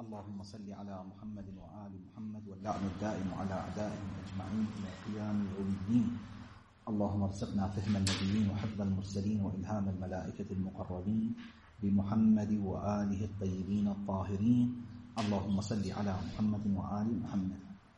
اللهم صل على محمد وآل محمد واللعن الدائم على أعدائهم أجمعين إلى قيام يوم الدين. اللهم ارزقنا فهم النبيين وحفظ المرسلين وإلهام الملائكة المقربين بمحمد وآله الطيبين الطاهرين. اللهم صل على محمد وآل محمد.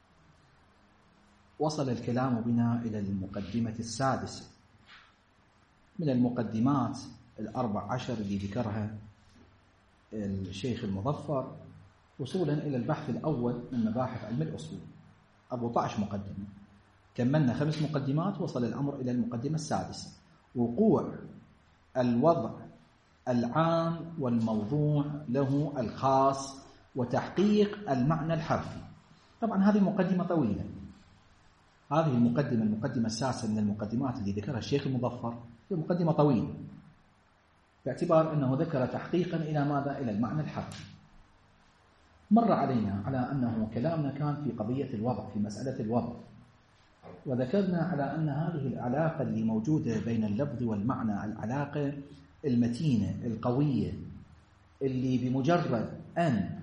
وصل الكلام بنا إلى المقدمة السادسة من المقدمات 14 اللي ذكرها الشيخ المظفر وصولا إلى البحث الأول من مباحث علم الأصول. 14 مقدمة، كملنا 5 مقدمات، وصل الأمر إلى المقدمة السادسة، وقوع الوضع العام والموضوع له الخاص وتحقيق المعنى الحرفي. طبعا هذه مقدمة طويلة، هذه المقدمة السادسة من المقدمات اللي ذكرها الشيخ المظفر هي مقدمة طويلة، باعتبار أنه ذكر تحقيقا إلى ماذا؟ إلى المعنى الحرفي. مر علينا على أنه كلامنا كان في قضية الوضع، في مسألة الوضع، وذكرنا على أن هذه العلاقة اللي موجودة بين اللفظ والمعنى العلاقة المتينة القوية اللي بمجرد أن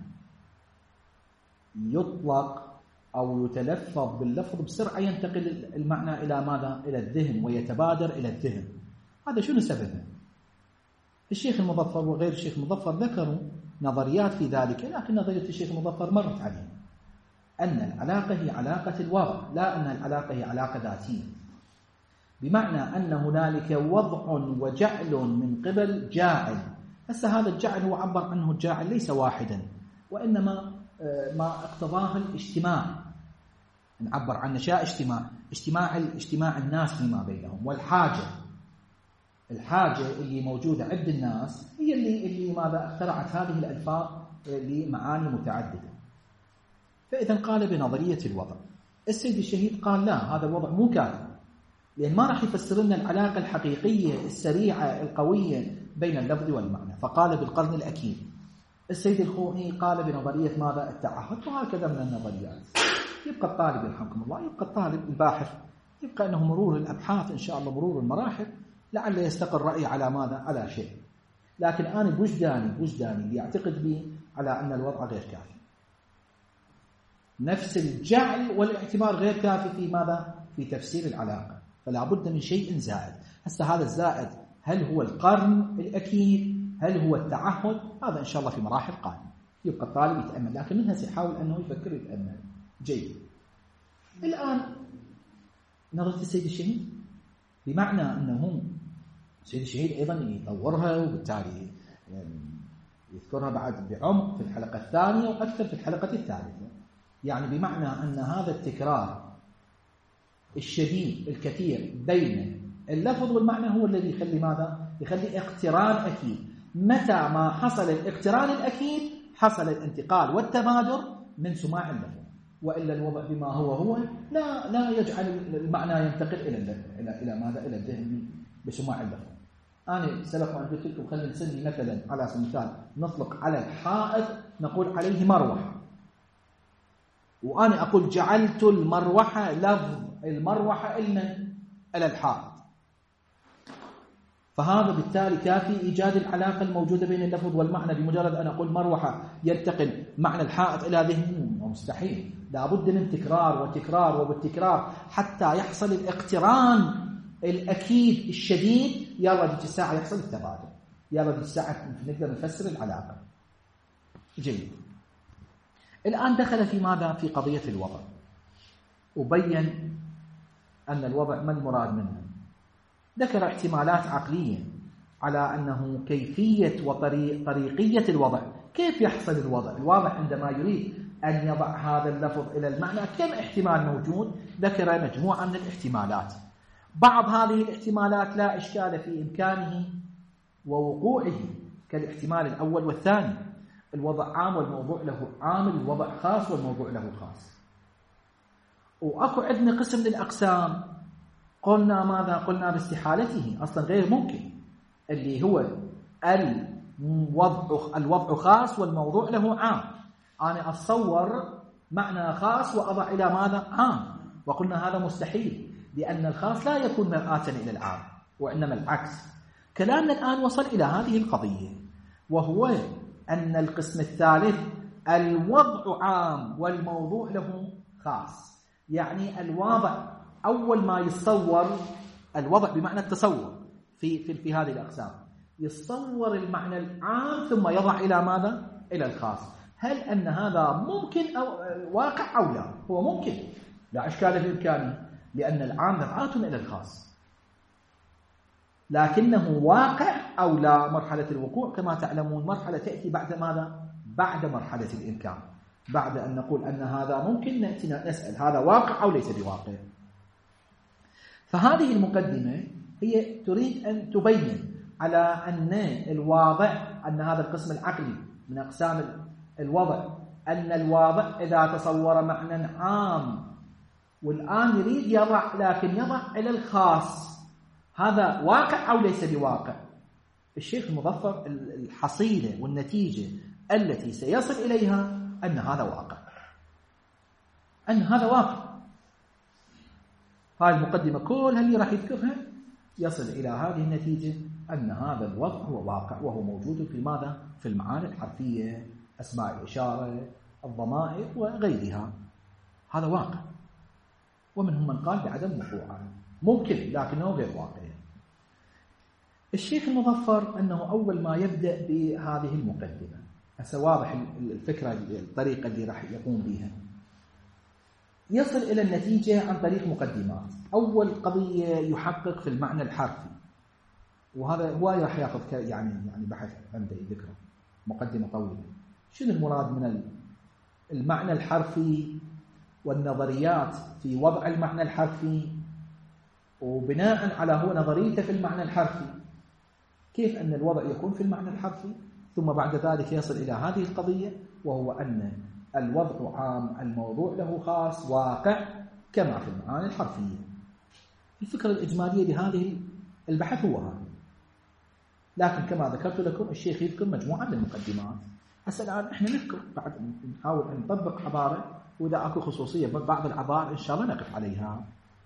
يطلق أو يتلفظ باللفظ بسرعة ينتقل المعنى إلى ماذا؟ إلى الذهن ويتبادر إلى الذهن. هذا شنو سببه؟ الشيخ المظفر وغير الشيخ المظفر ذكروا نظريات في ذلك، لكن نظرية الشيخ المظفر مرت علينا أن العلاقة هي علاقة الوضع، لا أن العلاقة هي علاقة ذاتية، بمعنى أن هنالك وضع وجعل من قبل جاعل. هسه هذا الجعل هو عبر عنه الجاعل ليس واحدا، وإنما ما اقتضاه الاجتماع، نعبر عن نشاء اجتماع الناس فيما بينهم، والحاجة اللي موجودة عند الناس هي اللي ماذا اخترعت هذه الألفاظ لمعاني متعددة. فإذا قال بنظرية الوضع. السيد الشهيد قال لا، هذا الوضع مو كافي، لأن ما راح يفسر لنا العلاقة الحقيقية السريعة القوية بين اللفظ والمعنى، فقال بالقرن الأكيد. السيد الخوئي قال بنظرية ماذا؟ التعهد. وهكذا من النظريات. يبقى الطالب يرحمكم الله، يبقى الطالب الباحث، يبقى أنه مرور الأبحاث إن شاء الله، مرور المراحل، لعل يستقر رأي على ماذا؟ على شيء. لكن أنا بوجداني اللي يعتقد بي على أن الوضع غير كافي. نفس الجعل والاعتبار غير كافي في ماذا؟ في تفسير العلاقة، فلا بد من شيء زائد. هسه هذا الزائد هل هو القرن الأكيد؟ هل هو التعهد؟ هذا إن شاء الله في مراحل قادمة. يبقى الطالب يتأمل، لكن منها سيحاول أنه يفكر يتأمل. جيد. الآن نظرة السيد الشهيد، بمعنى أنه السيد الشهيد أيضا يطورها، وبالتالي يذكرها بعد بعمق في الحلقة الثانية وأكثر في الحلقة الثالثة. يعني بمعنى أن هذا التكرار الشديد الكثير بين اللفظ والمعنى هو الذي يخلي ماذا؟ يخلي اقتران أكيد. متى ما حصل الاقتران الأكيد حصل الانتقال والتبادر من سماع اللفظ، وإلا الوضع بما هو لا يجعل المعنى ينتقل إلى ماذا؟ إلى الذهن بسماع اللفظ. أنا سبق وأن قلت لكم خلينا نسمي مثلا على سبيل المثال نطلق على الحائط نقول عليه مروحة، وأنا أقول جعلت المروحة، لفظ المروحة إلى الحائط، فهذا بالتالي كافي إيجاد العلاقة الموجودة بين اللفظ والمعنى. بمجرد أن أقول مروحة ينتقل معنى الحائط إلى ذهن، مستحيل. لابد من تكرار وتكرار وبالتكرار حتى يحصل الاقتران الأكيد الشديد. يلا دي الساعة يحصل التبادل، يلا دي الساعة نقدر نفسر العلاقة. جيد. الآن دخل في ماذا؟ في قضية الوضع، وبين أن الوضع ما المراد منه. ذكر احتمالات عقلية على أنه كيفية وطريقية الوضع. كيف يحصل الوضع؟ الواضع عندما يريد أن يضع هذا اللفظ إلى المعنى كم احتمال موجود؟ ذكر مجموعة من الاحتمالات. بعض هذه الاحتمالات لا إشكال في إمكانه ووقوعه، كالاحتمال الأول والثاني. الوضع عام والموضوع له عام، الوضع خاص والموضوع له خاص. وأكو عندنا قسم للأقسام قلنا ماذا؟ قلنا باستحالته، أصلا غير ممكن، اللي هو الوضع خاص والموضوع له عام. أنا أتصور معنى خاص وأضع إلى ماذا؟ عام، وقلنا هذا مستحيل، لأن الخاص لا يكون مرآة إلى العام، وإنما العكس. كلامنا الآن وصل إلى هذه القضية، وهو أن القسم الثالث الوضع عام والموضوع له خاص. يعني الواضع أول ما يتصور الوضع بمعنى التصور في هذه الأقسام، يتصور المعنى العام ثم يضع إلى ماذا؟ إلى الخاص. هل أن هذا ممكن أو واقع أو لا؟ هو ممكن، لا إشكال في إمكانه، لأن العام مرآة إلى الخاص. لكنه واقع أو لا؟ مرحلة الوقوع كما تعلمون مرحلة تأتي بعد ماذا؟ بعد مرحلة الإمكان. بعد أن نقول أن هذا ممكن نأتي نسأل هذا واقع أو ليس بواقع. فهذه المقدمة هي تريد أن تبين على أن الواضع، أن هذا القسم العقلي من أقسام الوضع، أن الواضع إذا تصور معنى عام والآن يريد يضع، لكن يضع إلى الخاص، هذا واقع أو ليس بواقع؟ الشيخ المظفر الحصيلة والنتيجة التي سيصل إليها أن هذا واقع، أن هذا واقع. هذه المقدمة كلها اللي راح يذكرها يصل إلى هذه النتيجة أن هذا الوضع هو واقع، وهو موجود في ماذا؟ في المعاني الحرفية، أسماء الإشارة، الضمائر وغيرها. هذا واقع. ومنهم من قال بعدم وقوعه، ممكن لكنه غير واقع. الشيخ المظفر أنه أول ما يبدأ بهذه المقدمة، هسه واضح الفكرة، الطريقة اللي راح يقوم بها، يصل إلى النتيجة عن طريق مقدمات. أول قضية يحقق في المعنى الحرفي، وهذا هو راح ياخذ يعني بحث عنده ذكره مقدمة طويلة. شنو المراد من المعنى الحرفي والنظريات في وضع المعنى الحرفي، وبناء على هو نظريته في المعنى الحرفي كيف أن الوضع يكون في المعنى الحرفي، ثم بعد ذلك يصل إلى هذه القضية، وهو أن الوضع عام الموضوع له خاص واقع كما في المعاني الحرفية. الفكرة الإجمالية لهذه البحث هو هذا. لكن كما ذكرت لكم الشيخ يذكر مجموعة من المقدمات. هسه الآن احنا نذكر بعد، نحاول أن نطبق عبارة، وإذا أكو خصوصية بعض العبارة إن شاء الله نقف عليها.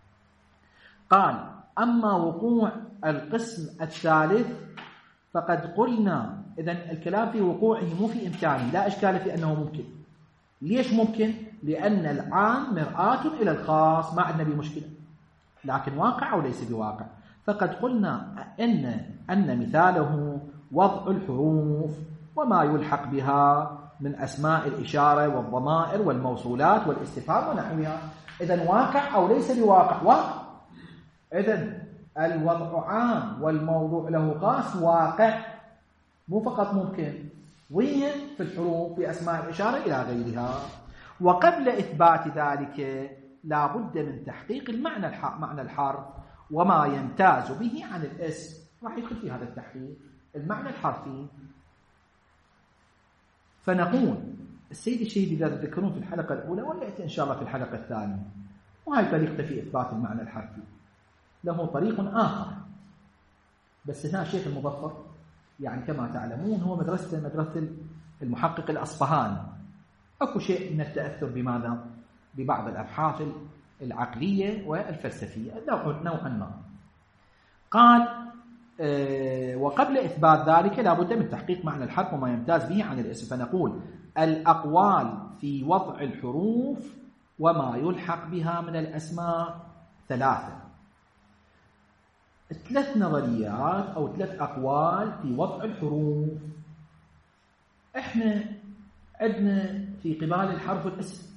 قال: أما وقوع القسم الثالث فقد قلنا، إذن الكلام في وقوعه مو في إمكانه، لا إشكال في أنه ممكن. ليش ممكن؟ لأن العام مرآة إلى الخاص، ما عندنا بمشكلة، لكن واقع أو ليس بواقع. فقد قلنا أن مثاله وضع الحروف وما يلحق بها من أسماء الإشارة والضمائر والموصولات والاستفهام ونحوها. إذن واقع أو ليس بواقع؟ واقع. إذن الوضع عام والموضوع له خاص واقع، مو فقط ممكن. وين؟ في الحروف، في أسماء الإشارة إلى غيرها. وقبل إثبات ذلك لا بد من تحقيق معنى الحرف وما يمتاز به عن الاسم. راح يدخل في هذا التحقيق المعنى الحرفي. فنقول السيد الشهيد إذا تذكرون في الحلقة الأولى، ويأتي إن شاء الله في الحلقة الثانية، وهي طريقته في إثبات المعنى الحرفي. له طريق آخر، بس هنا الشيخ المظفر يعني كما تعلمون هو مدرسة المحقق الأصفهاني. أكو شيء من التأثر بماذا؟ ببعض الأبحاث العقلية والفلسفية نوعا ما. قال: وقبل إثبات ذلك لا بد من تحقيق معنى الحرف وما يمتاز به عن الاسم. فنقول الأقوال في وضع الحروف وما يلحق بها من الأسماء ثلاثة. 3 نظريات أو 3 أقوال في وضع الحروف. إحنا عندنا في قبال الحرف والاسم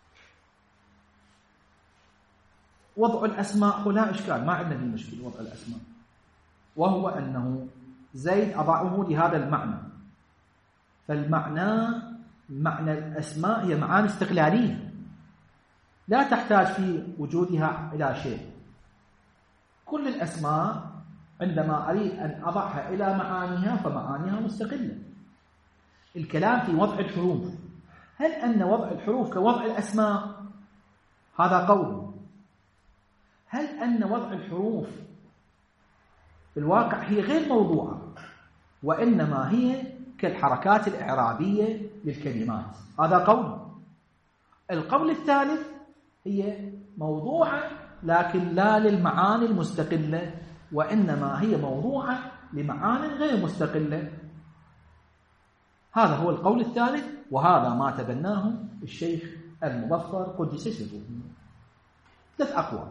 وضع الأسماء لا إشكال، ما عندنا في مشكلة وضع الأسماء، وهو أنه زيد أضعه لهذا المعنى. فالمعنى معنى الأسماء هي معاني استقلالية لا تحتاج في وجودها إلى شيء. كل الأسماء عندما أريد أن أضعها إلى معانيها فمعانيها مستقلة. الكلام في وضع الحروف، هل أن وضع الحروف كوضع الأسماء؟ هذا قول. هل أن وضع الحروف في الواقع هي غير موضوعة، وإنما هي كالحركات الإعرابية للكلمات؟ هذا قول. القول الثالث هي موضوعة لكن لا للمعاني المستقلة، وإنما هي موضوعة لمعاني غير مستقلة. هذا هو القول الثالث وهذا ما تبناه الشيخ المظفر قدس سره. 3 أقوال.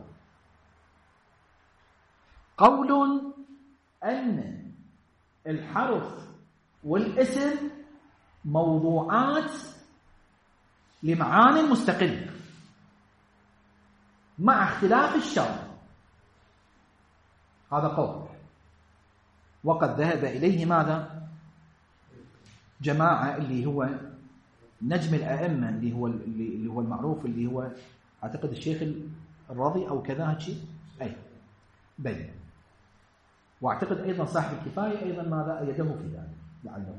قول أن الحرف والاسم موضوعات لمعان مستقلة مع اختلاف الشرط، هذا قول، وقد ذهب إليه ماذا؟ جماعة اللي هو نجم الأئمة اللي هو المعروف، اللي هو أعتقد الشيخ الرضي أو كذا هالشيء، أي بين، واعتقد أيضا صاحب الكفاية أيضا ماذا أيده في ذلك لعله.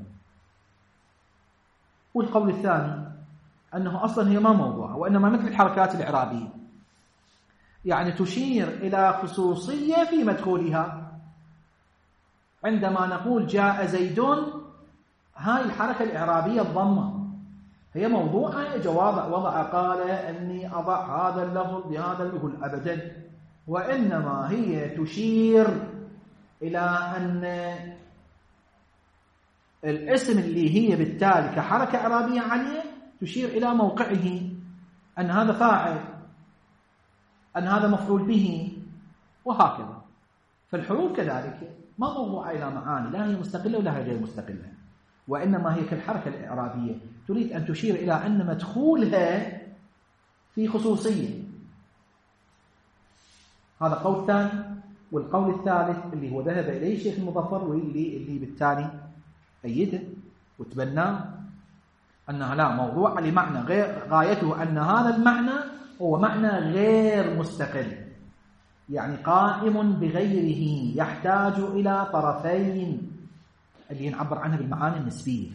والقول الثاني أنه أصلا هي ما موضوع، وإنما مثل الحركات الإعرابية، يعني تشير إلى خصوصية في مدخولها. عندما نقول جاء زيد، هاي الحركة الإعرابية الضمة هي موضوعة، جواب وضع قال أني أضع هذا اللفظ بهذا اللفظ أبدا، وإنما هي تشير إلى أن الاسم اللي هي بالتالي كحركة إعرابية عليه تشير إلى موقعه، أن هذا فاعل، أن هذا مفعول به، وهكذا. فالحروف كذلك ما موضوعة إلى معاني، لا هي مستقلة ولا هي غير مستقلة، وإنما هي كالحركة الإعرابية تريد أن تشير إلى أن مدخولها في خصوصية. هذا قول ثاني. والقول الثالث اللي هو ذهب إليه الشيخ المظفر، واللي بالتالي أيده وتبناه، أنها لا موضوع لمعنى غير، غايته أن هذا المعنى هو معنى غير مستقل، يعني قائم بغيره، يحتاج إلى طرفين اللي نعبر عنها بالمعاني النسبية.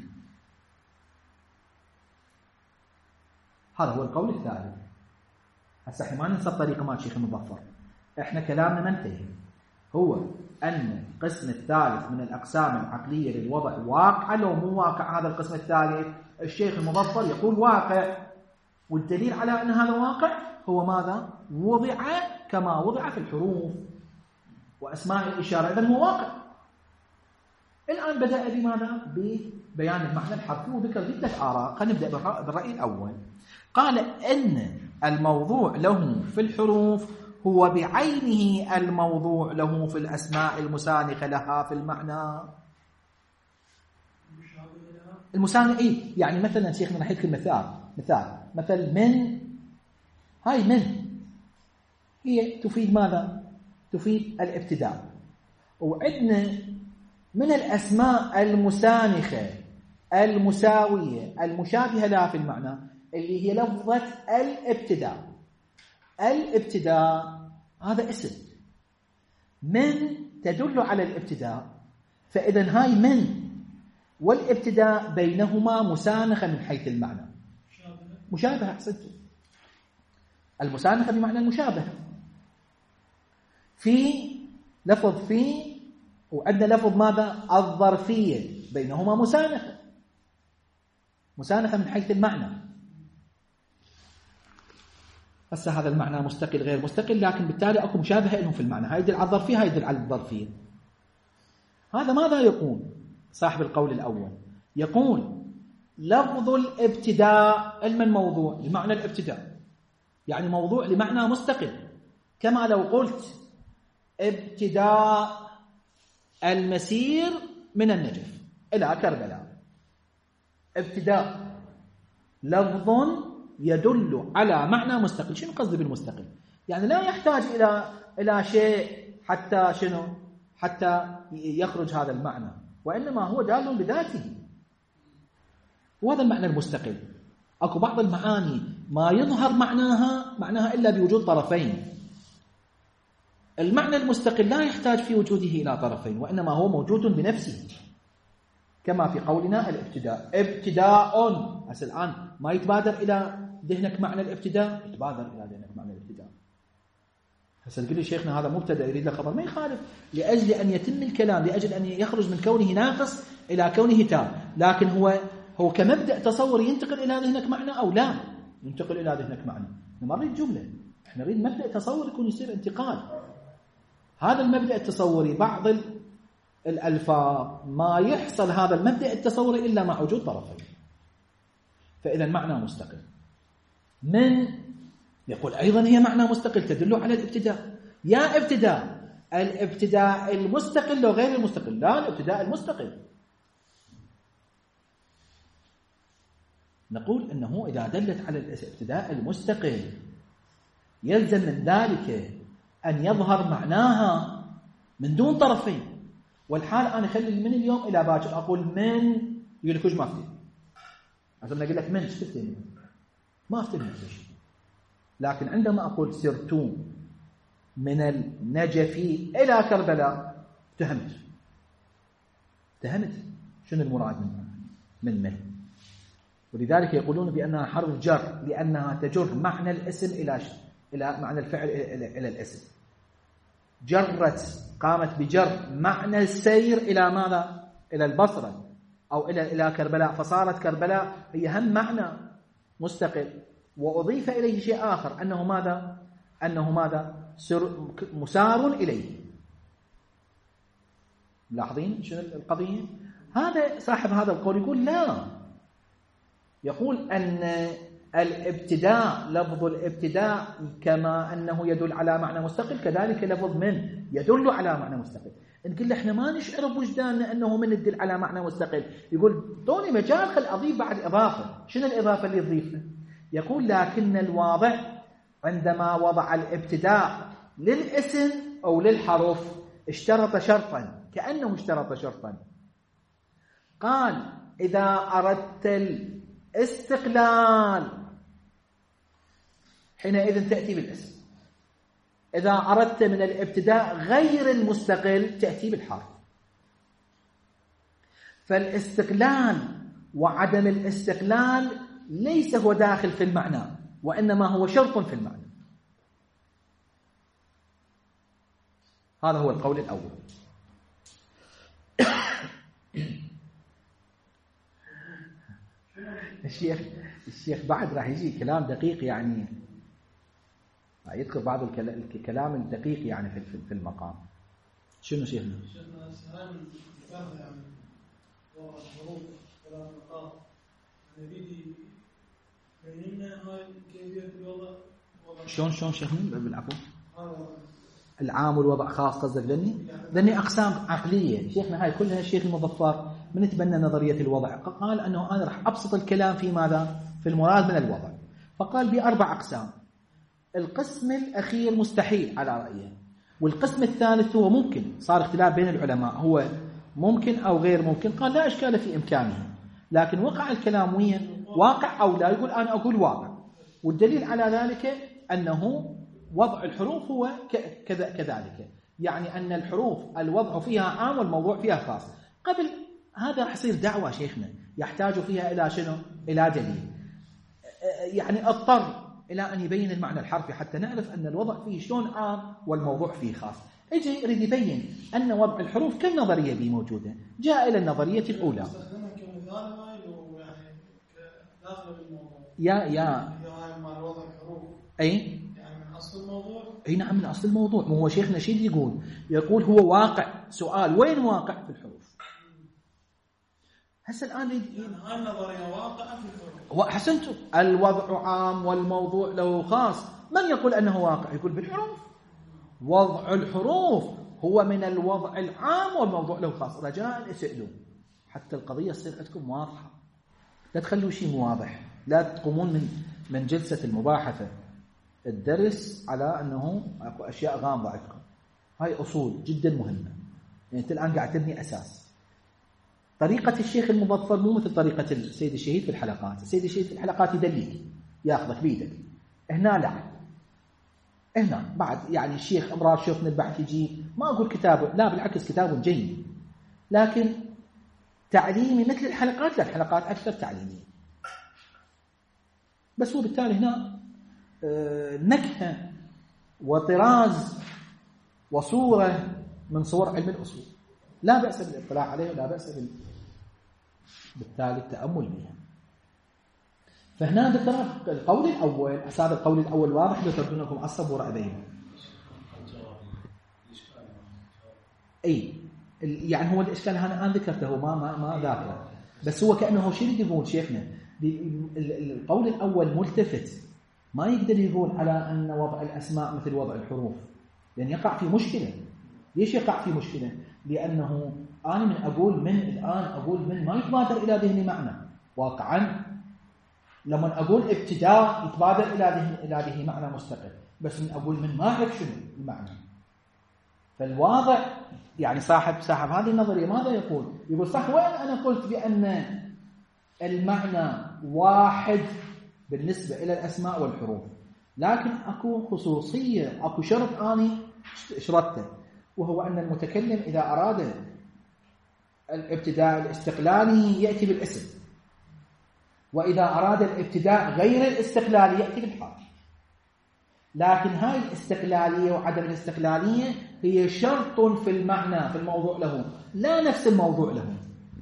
هذا هو القول الثالث. هسه احنا ما ننسى طريقة مال الشيخ المظفر، احنا كلامنا منتهي، هو أن القسم الثالث من الأقسام العقلية للوضع واقع لو مو واقع. هذا القسم الثالث الشيخ المظفر يقول واقع، والدليل على أن هذا واقع هو ماذا؟ وضع كما وضع في الحروف وأسماء الإشارة، إذن هو واقع. الآن بدأ بماذا؟ ببيان المعنى الحرفي، وذكر 3 آراء. خلينا نبدأ بالرأي الأول. قال إن الموضوع له في الحروف هو بعينه الموضوع له في الأسماء المسانخة لها في المعنى. المسانخ إيه؟ يعني مثلا شيخنا راح يذكر مثل من، هاي من هي تفيد ماذا؟ تفيد الابتداء. وعندنا من الأسماء المسانخة المساوية المشابهة لها في المعنى اللي هي لفظة الابتداء. الابتداء هذا اسم، من تدل على الابتداء، فإذا هاي من والابتداء بينهما مسانخة من حيث المعنى، مشابهة. أحسنت، المسانخة بمعنى المشابهة. في لفظ في، وعندنا لفظ ماذا؟ الظرفية، بينهما مسانخة من حيث المعنى. هسه هذا المعنى مستقل غير مستقل، لكن بالتالي اكو مشابهه لهم في المعنى، هاي يدل على الظرفيه، هاي يدل على الظرفيه. هذا ماذا يقول صاحب القول الاول؟ يقول لفظ الابتداء علم الموضوع لمعنى الابتداء، يعني موضوع لمعنى مستقل، كما لو قلت ابتداء المسير من النجف الى كربلاء. ابتداء لفظ يدل على معنى مستقل. شنو قصدي بالمستقل؟ يعني لا يحتاج إلى شيء حتى شنو؟ حتى يخرج هذا المعنى، وإنما هو دال بذاته، وهذا المعنى المستقل. أكو بعض المعاني ما يظهر معناها إلا بوجود طرفين. المعنى المستقل لا يحتاج في وجوده إلى طرفين، وإنما هو موجود بنفسه، كما في قولنا الابتداء. ابتداء، هسه الآن ما يتبادر إلى ذهنك معنى الابتداء؟ يتبادر إلى ذهنك معنى الابتداء. هسه تقول لي شيخنا هذا مبتدأ يريد له خبر، ما يخالف، لأجل أن يتم الكلام، لأجل أن يخرج من كونه ناقص إلى كونه تام. لكن هو كمبدأ تصوري ينتقل إلى ذهنك معنى أو لا ينتقل إلى ذهنك معنى؟ ما نريد جملة، احنا نريد مبدأ تصور يكون يصير انتقال. هذا المبدأ التصوري بعض الألفاظ ما يحصل هذا المبدأ التصوري إلا مع وجود طرفين. فإذا معنى مستقل. من يقول أيضا هي معنى مستقل تدل على الابتداء. يا ابتداء، الابتداء المستقل لو غير المستقل؟ لا، الابتداء المستقل. نقول أنه إذا دلت على الابتداء المستقل يلزم من ذلك أن يظهر معناها من دون طرفين. والحال أنا خلي من اليوم إلى باكر أقول من، يقول لك وش ما أفتهم. عشان أقول لك من شفتني ما أفتهم هذا الشيء. لكن عندما أقول سرت من النجف إلى كربلاء اتهمت شنو المراد من. ولذلك يقولون بأنها حرف جر لأنها تجر معنى الاسم إلى معنى الفعل إلى الاسم. جرت، قامت بجر معنى السير إلى ماذا؟ إلى البصرة أو إلى كربلاء، فصارت كربلاء هي هم معنى مستقل، وأضيف إليه شيء آخر أنه ماذا؟ مسار إليه. ملاحظين شنو القضية؟ هذا صاحب هذا القول يقول لا، يقول أن الابتداء، لفظ الابتداء كما أنه يدل على معنى مستقل كذلك لفظ من يدل على معنى مستقل. نقول احنا ما نشعر بوجداننا أنه من يدل على معنى مستقل. يقول دوني مجال خل أضيف بعد إضافة. شنو الإضافة اللي يضيفها؟ يقول لكن الواضع عندما وضع الابتداء للاسم أو للحرف اشترط شرطا، كأنه اشترط شرطا. قال إذا أردت الاستقلال حينئذ تأتي بالاسم، إذا أردت من الابتداء غير المستقل تأتي بالحرف. فالاستقلال وعدم الاستقلال ليس هو داخل في المعنى، وإنما هو شرط في المعنى. هذا هو القول الأول. الشيخ بعد راح يجي كلام دقيق، يعني يذكر بعض الكلام الدقيق يعني في المقام. شنو شيخنا؟ شيخنا سلام الفرق يعني والحروف والنقاط نبيدي بيننا هاي كيفية الوضع. شلون شيخنا بالعفو؟ العام والوضع خاص قصدك ذني أقسام عقلية. شيخنا هاي كلها الشيخ المظفر من يتبنى نظرية الوضع قال أنه أنا راح أبسط الكلام في ماذا؟ في المراد من الوضع. فقال بأربع أقسام. القسم الأخير مستحيل على رأيه، والقسم الثالث هو ممكن، صار اختلاف بين العلماء هو ممكن أو غير ممكن. قال لا إشكال في إمكانه، لكن وقع الكلام وين؟ واقع أو لا؟ يقول أنا أقول واقع، والدليل على ذلك أنه وضع الحروف هو كذلك، يعني أن الحروف الوضع فيها عام والموضوع فيها خاص. قبل هذا راح يصير دعوة شيخنا يحتاج فيها إلى شنو؟ إلى دليل، يعني اضطر إلى أن يبين المعنى الحرفي حتى نعرف أن الوضع فيه شلون عام والموضوع فيه خاص. اجي يريد يبين أن وضع الحروف كالنظرية دي موجودة، جاء إلى النظرية الأولى. يا أي أصل الموضوع. أي نعم من أصل الموضوع. هو شيخنا شيء يقول هو واقع. سؤال وين واقع في الحروف؟ هسه الآن هاي النظرية واقعة في الحروف. وأحسنتم، الوضع عام والموضوع له خاص. من يقول أنه واقع؟ يقول بالحروف. وضع الحروف هو من الوضع العام والموضوع له خاص. رجاء اسألوا حتى القضية تصير عندكم واضحة، لا تخلوا شيء واضح، لا تقومون من جلسة المباحثة الدرس على أنه أكو أشياء غامضة عندكم. هاي أصول جدا مهمة، يعني أنت الآن قاعد تبني أساس. طريقة الشيخ المظفر مو مثل طريقة السيد الشهيد في الحلقات. السيد الشهيد في الحلقات يدليك، ياخذك بيدك. هنا لا، هنا بعد يعني الشيخ أمرار شوفنا البحث يجي، ما أقول كتابه لا، بالعكس كتابه جيد، لكن تعليمي مثل الحلقات لا، الحلقات أكثر تعليمية. بس هو بالتالي هنا نكهة وطراز وصورة من صور علم الأصول، لا بأس بالاطلاع عليه ولا بأس بالتالي التأمل بها. فهنا ذكر القول الأول، هذا القول الأول واضح ذكرت لكم الصبور أبين. أي يعني هو الإشكال أنا ذكرته ما ذاكره، بس هو كأنه شيء يقول شيخنا القول الأول ملتفت، ما يقدر يقول على أن وضع الأسماء مثل وضع الحروف، لأن يقع في مشكلة. ليش يقع في مشكلة؟ لأنه أنا من أقول من الآن أقول من ما يتبادر إلى ذهني معنى واقعا. لما أقول ابتداء يتبادر إلى ذهني معنى مستقل، بس من أقول من ما أعرف شنو المعنى. فالواضع يعني صاحب هذه النظرية ماذا يقول؟ يقول صح، وين أنا قلت بأن المعنى واحد بالنسبة إلى الأسماء والحروف، لكن أكو خصوصية، أكو شرط أني شرطته، وهو أن المتكلم إذا أراد الابتداء الاستقلالي يأتي بالاسم، وإذا أراد الابتداء غير الاستقلالي يأتي بالحرف. لكن هاي الاستقلالية وعدم الاستقلالية هي شرط في المعنى، في الموضوع له، لا نفس الموضوع له.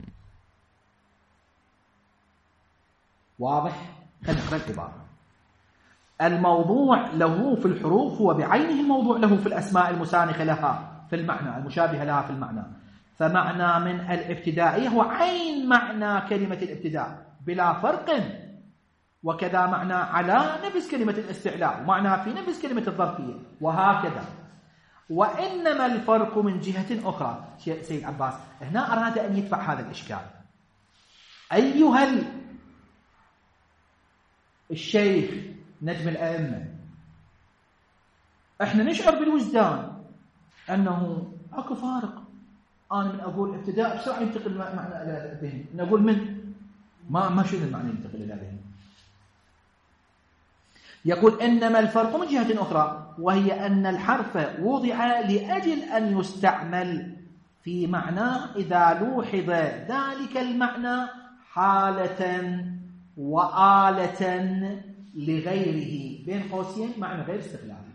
واضح؟ خلينا نقرأ العبارة. الموضوع له في الحروف هو بعينه الموضوع له في الأسماء المسانخة لها في المعنى، المشابهة لها في المعنى. فمعنى من الابتدائية هو عين معنى كلمة الابتداء بلا فرق، وكذا معنى على نفس كلمة الاستعلاء، ومعنى في نفس كلمة الظرفية، وهكذا. وإنما الفرق من جهة أخرى. سيد عباس هنا أراد أن يدفع هذا الإشكال. أيها الشيخ نجم الأئمة، احنا نشعر بالوجدان أنه أكو فارق. أنا من أقول ابتداء بسرعة ينتقل معنى إلى الذهن، نقول من ما شنو المعنى ينتقل إلى الذهن. يقول إنما الفرق من جهة أخرى، وهي أن الحرف وضع لأجل أن يستعمل في معناه إذا لوحظ ذلك المعنى حالة وآلة لغيره، بين قوسين معنى غير استقلالي.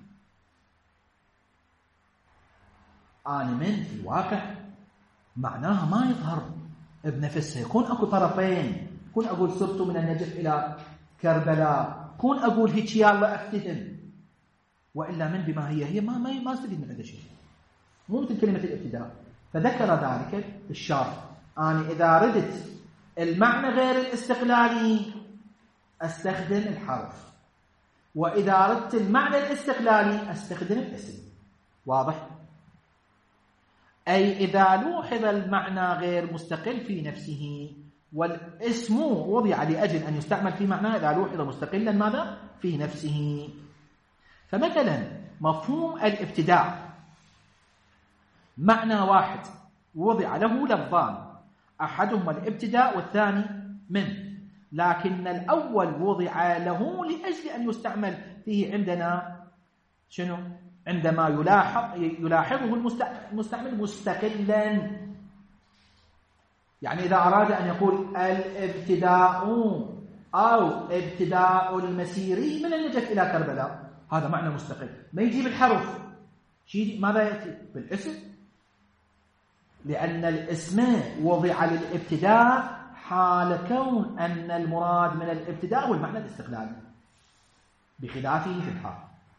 أنا من في الواقع معناها ما يظهر بنفسها، يكون أكو طرفين، يكون أقول سرت من النجف إلى كربلاء، يكون أقول هيك يلا أفتتن، وإلا من بما هي ما استفيد من هذا الشيء، مو مثل كلمة الابتداء. فذكر ذلك الشارح. أنا إذا ردت المعنى غير الاستقلالي أستخدم الحرف، وإذا أردت المعنى الاستقلالي أستخدم الاسم. واضح؟ أي إذا لوحظ المعنى غير مستقل في نفسه، والاسم وضع لأجل أن يستعمل في معنى إذا لوحظ مستقلا ماذا؟ في نفسه. فمثلا مفهوم الابتداء معنى واحد وضع له لفظان، أحدهما الابتداء والثاني من، لكن الأول وضع له لأجل أن يستعمل فيه عندنا شنو؟ عندما يلاحظه المستعمل مستقلا. يعني إذا أراد أن يقول الابتداء أو ابتداء المسير من النجف إلى كربلاء، هذا معنى مستقل، ما يجيب الحرف. ماذا يأتي؟ بالاسم، لأن الاسم وضع للابتداء حال كون أن المراد من الابتداء هو المعنى الاستقلالي، بخلافه في الحال.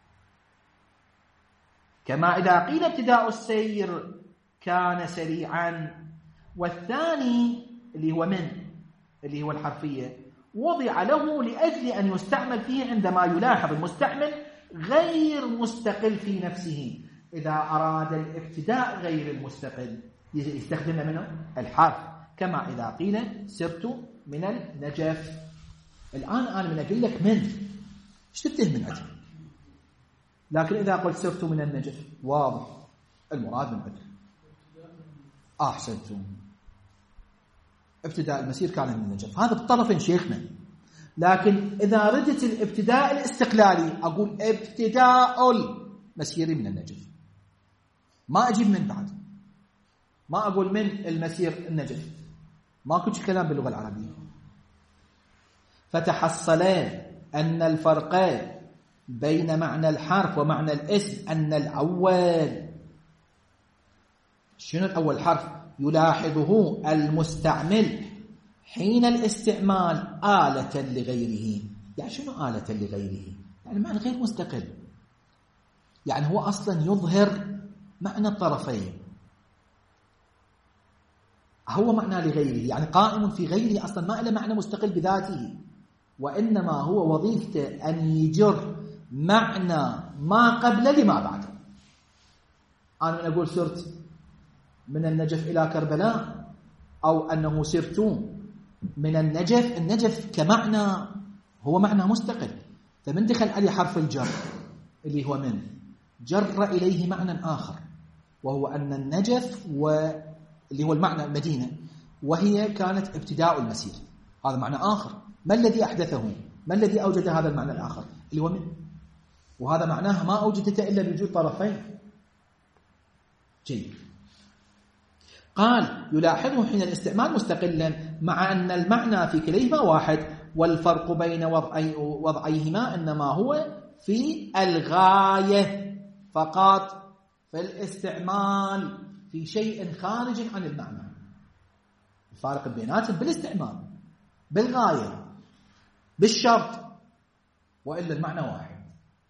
كما إذا قيل ابتداء السير كان سريعا، والثاني اللي هو من اللي هو الحرفية وضع له لأجل أن يستعمل فيه عندما يلاحظ المستعمل غير مستقل في نفسه. إذا أراد الابتداء غير المستقل يستخدم منه الحرف، كما إذا قيل سرت من النجف. الآن أنا من أقول لك من، ايش تبته من أجل؟ لكن إذا قلت سرت من النجف واضح المراد من أجل. أحسنتم، ابتداء المسير كان من النجف، هذا بالطرفين شيخنا. لكن إذا ردت الابتداء الاستقلالي أقول ابتداء المسير من النجف، ما أجيب من بعد، ما أقول من المسير النجف، ما كنت كلام باللغة العربية. فتحصل أن الفرق بين معنى الحرف ومعنى الاسم أن الأول، شنو الأول؟ حرف يلاحظه المستعمل حين الاستعمال آلة لغيره. يعني شنو آلة لغيره؟ يعني معنى غير مستقل، يعني هو أصلا يظهر معنى الطرفين، هو معنى لغيره، يعني قائم في غيره، أصلا ما له معنى مستقل بذاته، وإنما هو وظيفته أن يجر معنى ما قبل لما بعده. أنا من أقول سرت من النجف إلى كربلاء، أو أنه سرت من النجف كمعنى هو معنى مستقل، فمن دخل عليه حرف الجر اللي هو من، جر إليه معنى آخر، وهو أن النجف اللي هو المعنى المدينة، وهي كانت ابتداء المسير، هذا معنى آخر. ما الذي أحدثه؟ ما الذي أوجد هذا المعنى الآخر اللي هو من؟ وهذا معناها ما أوجدته إلا بوجود طرفين. جيد. قال يلاحظه حين الاستعمال مستقلا مع أن المعنى في كليهما واحد، والفرق بين وضعيهما إنما هو في الغاية فقط، في الاستعمال في شيء خارج عن المعنى. الفارق بيناتهم بالاستعمال، بالغاية، بالشرط، وإلا المعنى واحد.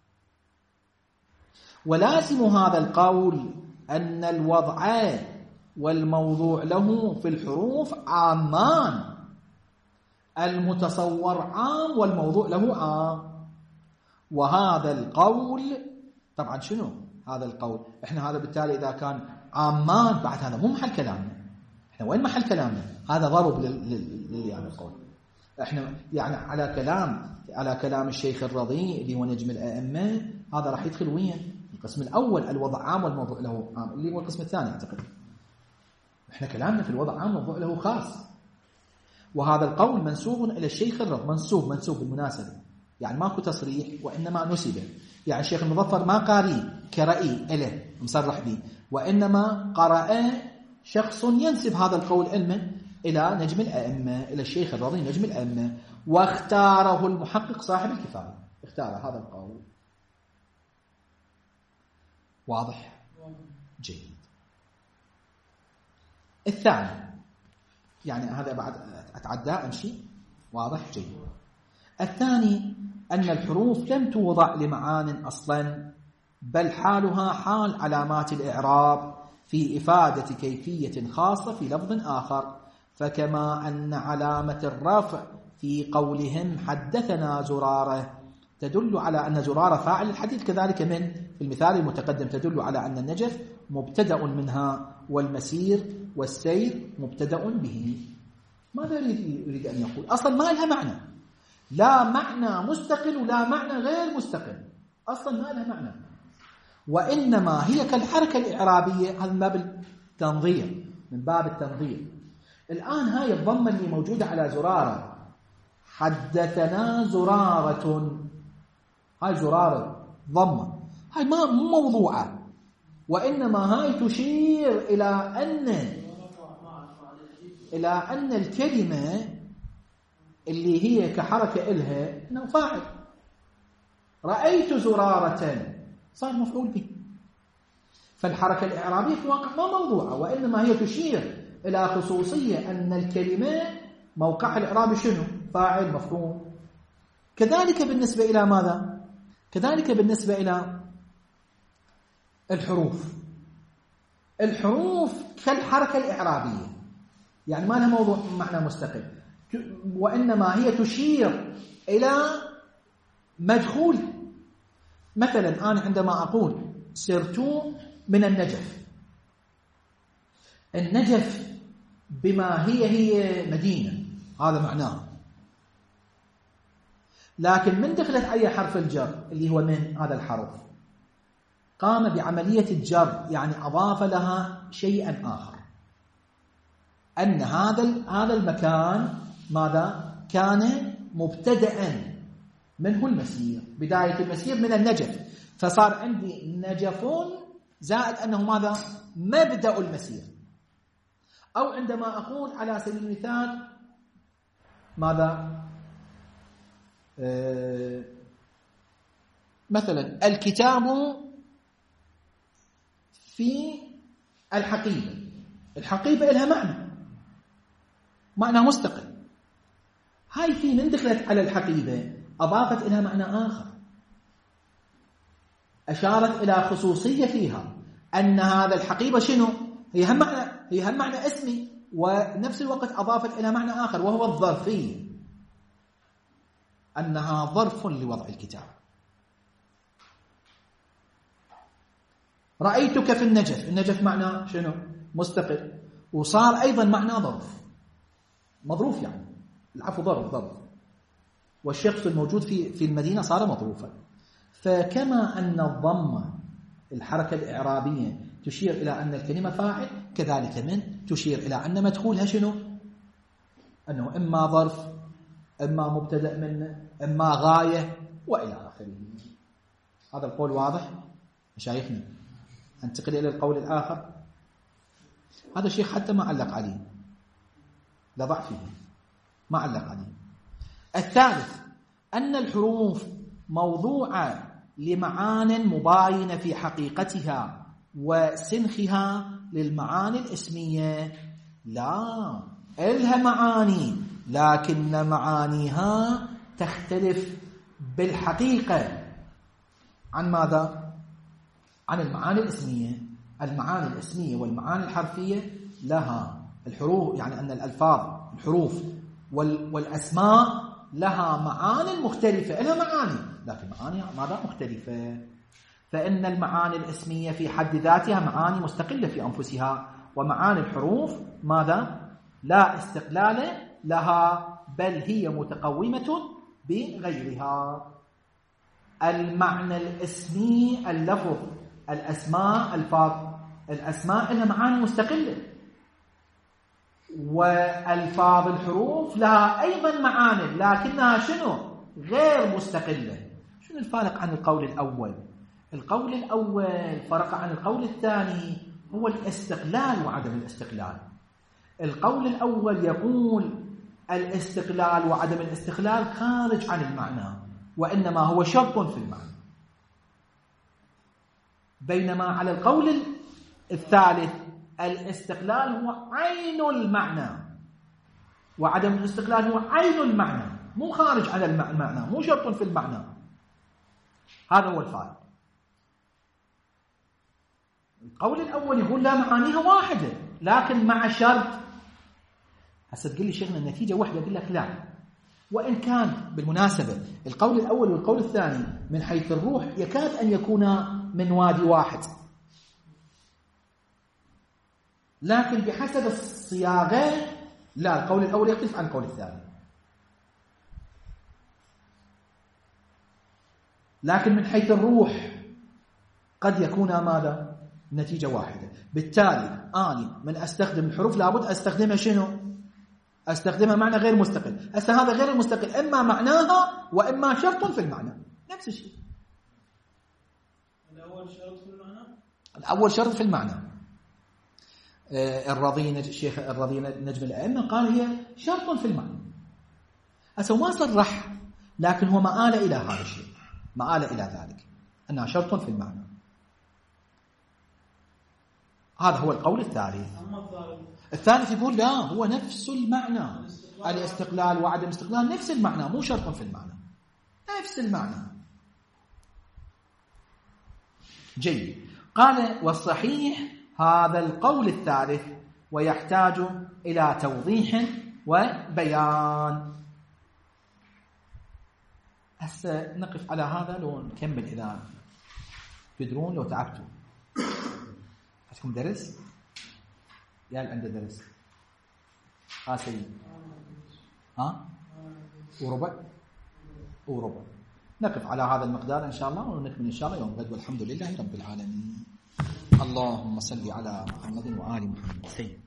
ولازم هذا القول أن الوضع والموضوع له في الحروف عامان، المتصور عام والموضوع له عام. وهذا القول طبعا شنو هذا القول؟ احنا هذا بالتالي إذا كان عامان بعد هذا مو محل كلامنا. احنا وين محل كلامنا؟ هذا ضرب يعني القول. احنا يعني على كلام الشيخ الرضي اللي هو نجم الأئمة، هذا راح يدخل وين؟ القسم الأول الوضع عام والموضوع له عام، اللي هو القسم الثاني أعتقد. احنا كلامنا في الوضع عام والموضوع له خاص. وهذا القول منسوب إلى الشيخ الرضي، منسوب بالمناسبة، يعني ماكو تصريح وإنما نسبه. يعني الشيخ المظفر ما قاري كرأي إله مصرح به، وإنما قرأ شخص ينسب هذا القول علما إلى نجم الأئمة، إلى الشيخ الرضي نجم الأئمة، واختاره المحقق صاحب الكفاية، اختار هذا القول. واضح؟ جيد. الثاني، يعني هذا بعد أتعدى أمشي، واضح؟ جيد. الثاني أن الحروف لم توضع لمعان أصلا، بل حالها حال علامات الإعراب في إفادة كيفية خاصة في لفظ آخر. فكما أن علامة الرفع في قولهم حدثنا زرارة تدل على أن زرارة فاعل الحديث، كذلك من في المثال المتقدم تدل على أن النجف مبتدأ منها، والمسير والسير مبتدأ به. ماذا يريد أن يقول؟ أصلا ما لها معنى، لا معنى مستقل ولا معنى غير مستقل، أصلا ما لها معنى، وإنما هي كالحركة الإعرابية. هذا من باب التنظير، من باب التنظير. الآن هاي الضمة اللي موجودة على زرارة، حدثنا زرارة، هاي زرارة ضمة، هاي ما موضوعة، وإنما هاي تشير إلى أن الكلمة اللي هي كحركة إلها إنه فاعل. رأيت زرارة صار مفعول به. فالحركة الإعرابية في الواقع ما موضوعة، وإنما هي تشير إلى خصوصية أن الكلمة موقع الإعرابي شنو؟ فاعل مفعول. كذلك بالنسبة إلى ماذا؟ كذلك بالنسبة إلى الحروف كالحركة الإعرابية، يعني ما لها موضوع معنى مستقل، وإنما هي تشير إلى مدخول. مثلا أنا عندما أقول سرت من النجف، النجف بما هي مدينة، هذا معناه. لكن من دخلت عليه حرف الجر اللي هو من، هذا الحرف قام بعملية الجر، يعني أضاف لها شيئا آخر، أن هذا المكان ماذا كان مبتدأ منه المسير، بداية المسير من النجف، فصار عندي نجف زائد أنه ماذا مبدأ المسير. أو عندما أقول على سبيل المثال ماذا مثلا الكتاب في الحقيبة لها معنى مستقل. هاي في من دخلت على الحقيبة أضافت إلى معنى آخر، أشارت إلى خصوصية فيها، أن هذا الحقيبة شنو؟ هي هم معنى اسمي، ونفس الوقت أضافت إلى معنى آخر وهو الظرفية. أنها ظرف لوضع الكتاب. رأيتك في النجف، النجف معناه شنو؟ مستقل، وصار أيضا معناه ظرف، مظروف يعني، العفو ظرف، والشخص الموجود في المدينة صار مظروفا. فكما أن الضمة الحركة الإعرابية تشير إلى أن الكلمة فاعل، كذلك من تشير إلى أن مدخولها شنو؟ أنه إما ظرف، إما مبتدأ منه، إما غاية، وإلى آخره. هذا القول واضح مشايخنا؟ انتقل إلى القول الآخر. هذا الشيخ حتى ما علق عليه، لضع فيه، ما علق عليه. الثالث أن الحروف موضوعة لمعان مباينة في حقيقتها وسنخها للمعاني الاسمية. لا، إلها معاني، لكن معانيها تختلف بالحقيقة عن ماذا؟ عن المعاني الاسمية. المعاني الاسمية والمعاني الحرفية لها الحروف، يعني أن الألفاظ الحروف والأسماء لها معاني مختلفة، لها معاني لكن معاني ماذا؟ مختلفة. فإن المعاني الاسمية في حد ذاتها معاني مستقلة في أنفسها، ومعاني الحروف ماذا؟ لا استقلال لها، بل هي متقومة بغيرها. المعنى الاسمي اللفظ، الأسماء الفاظ، الأسماء لها معاني مستقلة، والفاظ الحروف لها أيضا معاني لكنها شنو؟ غير مستقلة. شنو الفارق عن القول الأول؟ القول الأول فرق عن القول الثاني هو الاستقلال وعدم الاستقلال. القول الأول يقول الاستقلال وعدم الاستقلال خارج عن المعنى، وإنما هو شرط في المعنى. بينما على القول الثالث الاستقلال هو عين المعنى، وعدم الاستقلال هو عين المعنى، مو خارج عن المعنى، مو شرط في المعنى. هذا هو الفارق. القول الأول يقول لا، معانيها واحدة لكن مع شرط. هسه تقول لي شيخنا النتيجة واحدة، أقول لك لا، وإن كان بالمناسبة القول الأول والقول الثاني من حيث الروح يكاد أن يكونا من وادي واحد، لكن بحسب الصياغة لا، القول الأول يختلف عن القول الثاني، لكن من حيث الروح قد يكون ماذا؟ نتيجة واحدة. بالتالي أنا من أستخدم الحروف لابد أستخدمها شنو؟ أستخدمها معنى غير مستقل. هذا غير المستقل إما معناها وإما شرط في المعنى، نفس الشيء. الأول شرط في المعنى، الأول شرط في المعنى. الرضي الشيخ الرضي نجم الأئمة قال هي شرط في المعنى. ما صرح، لكن هو مآل إلى هذا الشيء، مآل إلى ذلك أنها شرط في المعنى. هذا هو القول الثالث. الثالث يقول لا، هو نفس المعنى، الاستقلال وعدم الاستقلال نفس المعنى، مو شرط في المعنى، نفس المعنى. جيد. قال والصحيح هذا القول الثالث، ويحتاج إلى توضيح وبيان. هسه نقف على هذا، لو نكمل إذا تدرون، لو تعبتوا. عندكم درس؟ يا اللي عنده درس سليم. وربع. نقف على هذا المقدار إن شاء الله، ونكمل إن شاء الله يوم غد، والحمد لله رب العالمين. اللهم صل على محمد وآل محمد.